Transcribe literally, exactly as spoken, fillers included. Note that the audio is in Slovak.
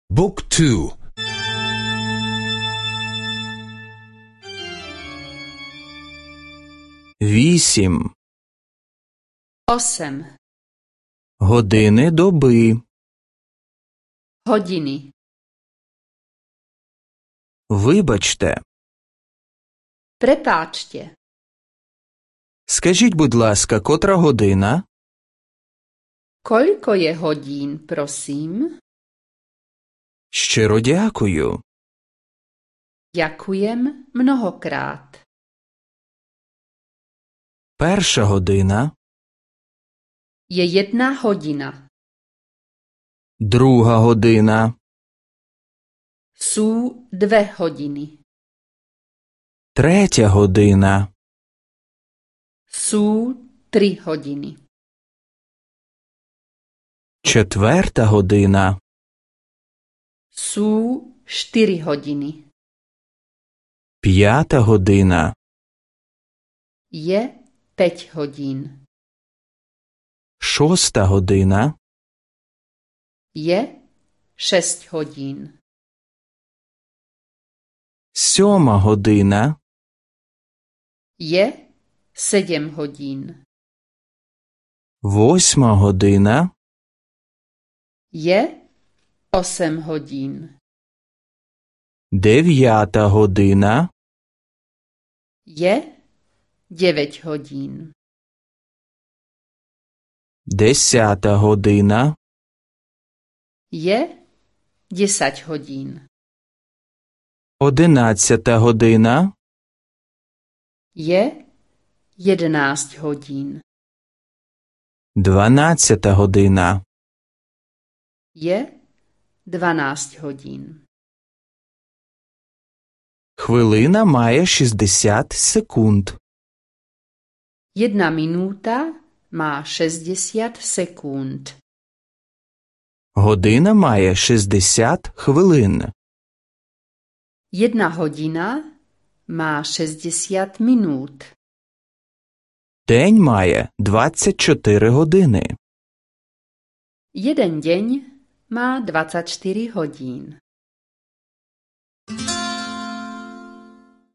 บุ๊กทูвісім Osem. години доби. Hodiny. Вибачте. Prepáčte. Скажіть, будь ласка, котра година? Koľko je hodín, prosím? Щиро дякую. Ďakujem mnohokrát. Перша година. Je jedna hodina. Друга година. Sú dve hodiny. Третя година. Sú tri hodiny. Четверта година. Sú štyri hodiny. П'ята година. Je päť hodín. Шоста година. Je šesť hodín. Сьома година. Je sedem hodín. Восьма година. Je osem hodín. Дев'ята година. Je deväť hodín. Десята година. Je desať hodín. Одинадцята година. Je jedenásť hodín. Дванадцята година. Je dvanásť hodín. Хвилина має шістдесят секунд. Jedna minúta má šesťdesiat sekúnd. Година має шістдесят хвилин. Jedna hodina má šesťdesiat minút. День має двадцять чотири години. Jeden deň má dvadsaťštyri hodín.